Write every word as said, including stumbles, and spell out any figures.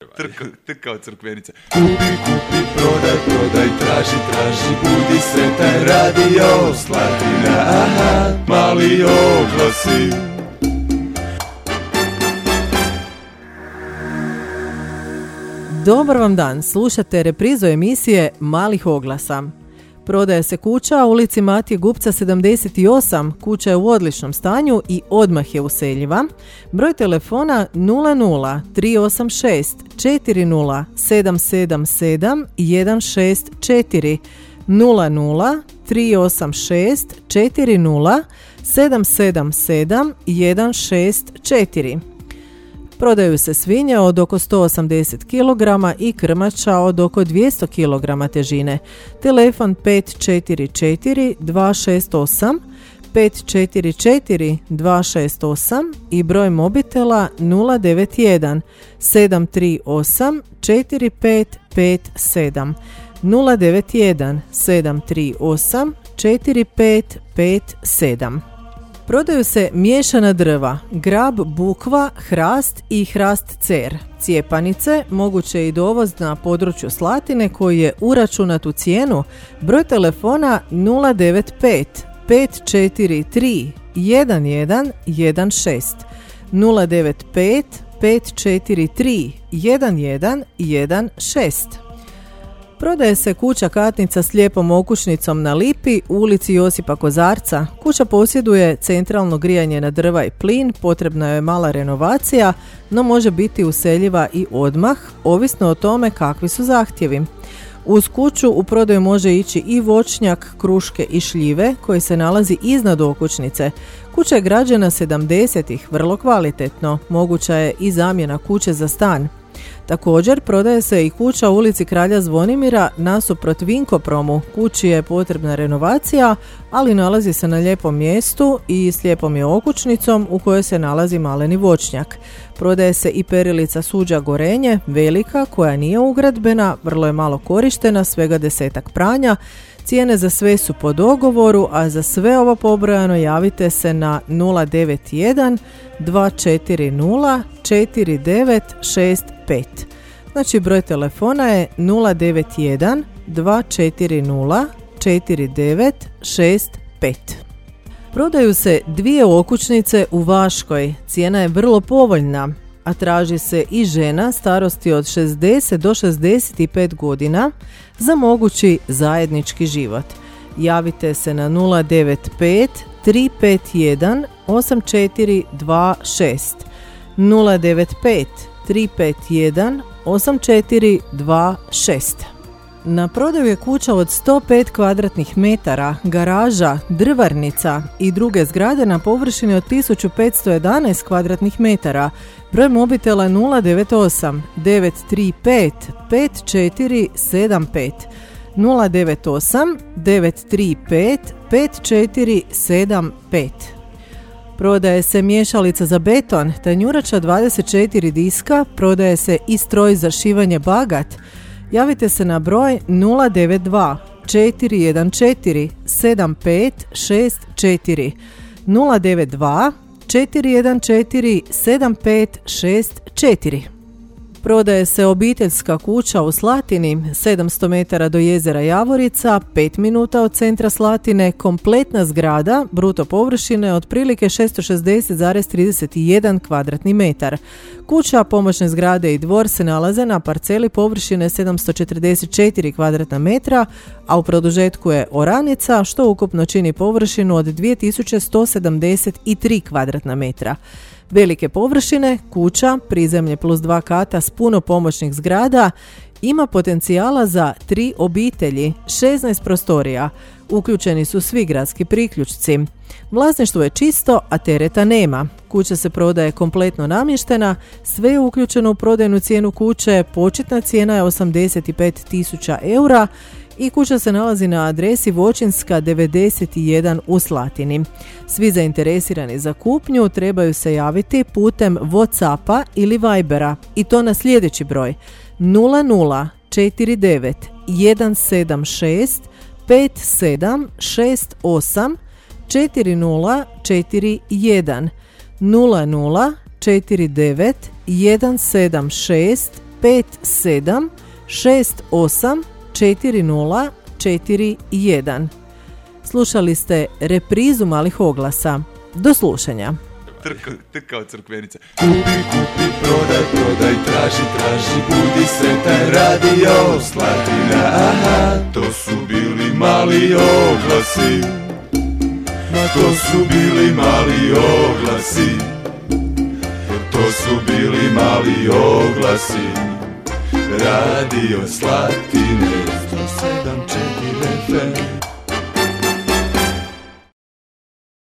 Trka, trka od crkvenice. Kupi, kupi, prodaj, prodaj, traži, traži, budi sretan, Radio Slatina, aha, mali oglasi. Dobar vam dan, slušate reprizu emisije Malih oglasa. Prodaje se kuća u ulici Matije Gupca sedamdeset osam, kuća je u odličnom stanju i odmah je useljiva. Broj telefona nula nula tri osam šest četiri nula sedam sedam sedam jedan šest četiri nula nula tri osam šest četiri nula sedam sedam sedam jedan šest četiri. Prodaju se svinje od oko sto osamdeset kilograma i krmača od oko dvjesto kilograma težine. Telefon pet četiri četiri dva šest osam, pet četiri četiri dva šest osam i broj mobitela nula devet jedan sedam tri osam četiri pet pet sedam, nula devet jedan sedam tri osam četiri pet pet sedam. Prodaju se miješana drva, grab, bukva, hrast i hrast cer. Cijepanice, moguće i dovoz na području Slatine koji je uračunat u cijenu. Broj telefona nula devet pet pet četiri tri jedan jedan jedan šest, nula devet pet pet četiri tri jedan jedan jedan šest. Prodaje se kuća katnica s lijepom okućnicom na Lipi u ulici Josipa Kozarca. Kuća posjeduje centralno grijanje na drva i plin, potrebna je mala renovacija, no može biti useljiva i odmah, ovisno o tome kakvi su zahtjevi. Uz kuću u prodaju može ići i voćnjak, kruške i šljive koji se nalazi iznad okućnice. Kuća je građena sedamdesetih, vrlo kvalitetno, moguća je i zamjena kuće za stan. Također prodaje se i kuća u ulici Kralja Zvonimira nasuprot Vinkopromu. Kući je potrebna renovacija, ali nalazi se na lijepom mjestu i s lijepom je okućnicom u kojoj se nalazi maleni voćnjak. Prodaje se i perilica suđa Gorenje, velika, koja nije ugradbena, vrlo je malo korištena, svega desetak pranja. Cijene za sve su po dogovoru, a za sve ovo pobrojano javite se na nula devet jedan dva četiri nula četiri devet šest pet. Znači broj telefona je nula devet jedan dva četiri nula četiri devet šest pet. Prodaju se dvije okućnice u Vaškoj, cijena je vrlo povoljna, a traži se i žena starosti od šezdeset do šezdeset pet godina za mogući zajednički život. Javite se na nula devet pet tri pet jedan osam četiri dva šest, nula devet pet tri pet jedan osam četiri dva šest. Na prodaju je kuća od sto pet kvadratnih metara, garaža, drvarnica i druge zgrade na površini od tisuću petsto jedanaest kvadratnih metara. Broj mobitela nula devet osam devet tri pet pet četiri sedam pet, nula devet osam devet tri pet pet četiri sedam pet. Prodaje se miješalica za beton, tanjurača dvadeset četiri diska, prodaje se i stroj za šivanje bagat. Javite se na broj nula devet dva četiri jedan četiri sedam pet šest četiri, nula devet dva četiri jedan četiri sedam pet šest četiri. Prodaje se obiteljska kuća u Slatini, sedamsto metara do jezera Javorica, pet minuta od centra Slatine, kompletna zgrada, bruto površine otprilike šesto šezdeset zarez trideset jedan kvadratni metar. Kuća, pomoćne zgrade i dvor se nalaze na parceli površine sedamsto četrdeset četiri kvadratna metra, a u produžetku je oranica, što ukupno čini površinu od dvije tisuće sto sedamdeset tri kvadratna metra. Velike površine, kuća, prizemlje plus dva kata s puno pomoćnih zgrada, ima potencijala za tri obitelji, šesnaest prostorija. Uključeni su svi gradski priključci. Vlasništvo je čisto, a tereta nema. Kuća se prodaje kompletno namještena, sve je uključeno u prodajnu cijenu kuće, početna cijena je osamdeset pet tisuća eura i kuća se nalazi na adresi Voćinska devedeset jedan u Slatini. Svi zainteresirani za kupnju trebaju se javiti putem Whatsappa ili Vibera i to na sljedeći broj nula nula četiri devet jedan sedam šest pet sedam šest osam četiri nula četiri jedan, nula nula četiri devet jedan sedam šest pet sedam šest osam četiri nula četiri jedan. Slušali ste reprizu Malih oglasa. Do slušanja. Trka, trkao crkvenica. Kupi, kupi, prodaj, prodaj, traži, traži, budi sretan, Radio Slatina, aha. To su bili mali oglasi, ma to su bili mali oglasi, to su bili mali oglasi. Radio Slatine, sto sedam četiri F M.